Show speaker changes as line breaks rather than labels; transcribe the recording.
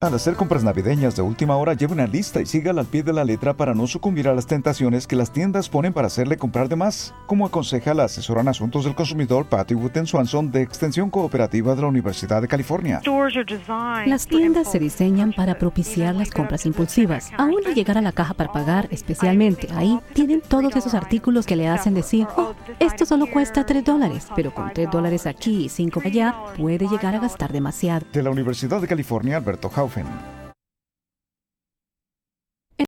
Al hacer compras navideñas de última hora, lleve una lista y sígala al pie de la letra para no sucumbir a las tentaciones que las tiendas ponen para hacerle comprar de más, como aconseja la asesora en asuntos del consumidor Patty Wooten Swanson de Extensión Cooperativa de la Universidad de California.
Las tiendas se diseñan para propiciar las compras impulsivas. Aún al llegar a la caja para pagar, especialmente ahí, tienen todos esos artículos que le hacen decir, oh, esto solo cuesta $3, pero con $3 aquí y $5 allá, puede llegar a gastar demasiado.
De la Universidad de California, Alberto Haufen.